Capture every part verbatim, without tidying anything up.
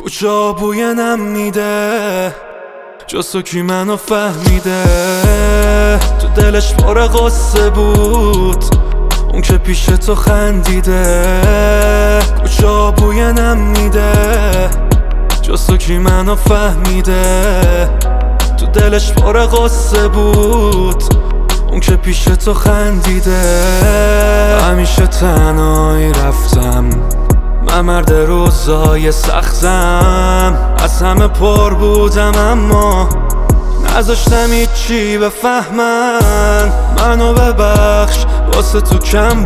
کجا بوی نم میده جز تو کی منو فهمیده. تو دلش پر غصه بود اون که پیش تو خندیده. کجا بوی نم میده جز تو کی منو فهمیده. تو دلش پر غصه بود اون که پیش تو خندیده. همیشه تنهایی رفتم من مرد روزای سختم. از همه پر بودم اما نذاشتم هیچی بفهمن. منو ببخش واسه تو کم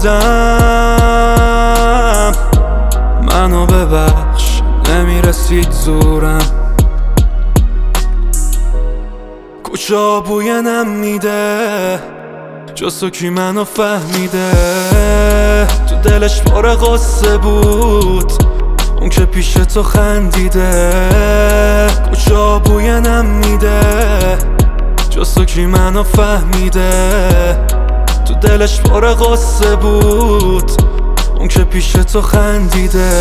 بودم. منو ببخش نمیرسید زورم. کجا بوی نم میده جز تو کی منو فهمیده. تو دلش پر غصه بود اون که پیش تو خندیده. کجا بوی نم میده جز تو کی منو فهمیده. تو دلش پر غصه بود اون که پیش تو خندیده.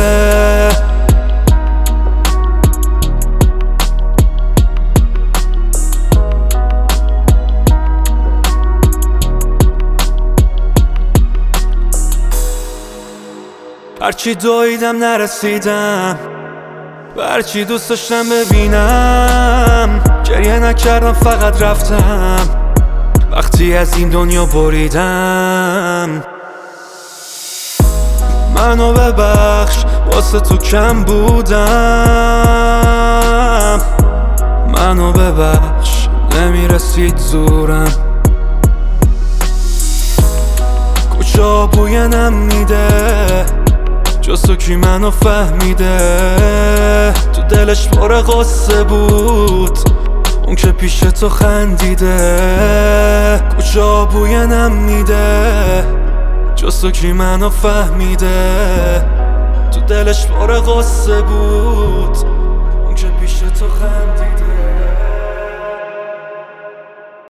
هرچی دویدم نرسیدم و هرچی دوست داشتم ببینم. گریه نکردم فقط رفتم وقتی از این دنیا بریدم. منو ببخش واسه تو کم بودم. منو ببخش نمیرسید زورم. کجا بوی نم میده جز تو کی منو فهمیده. تو دلش پر غصه بود اون که پیش تو خندیده. کجا بوی نم میده جز تو کی منو فهمیده. تو دلش پر غصه بود اون که پیش تو خندیده.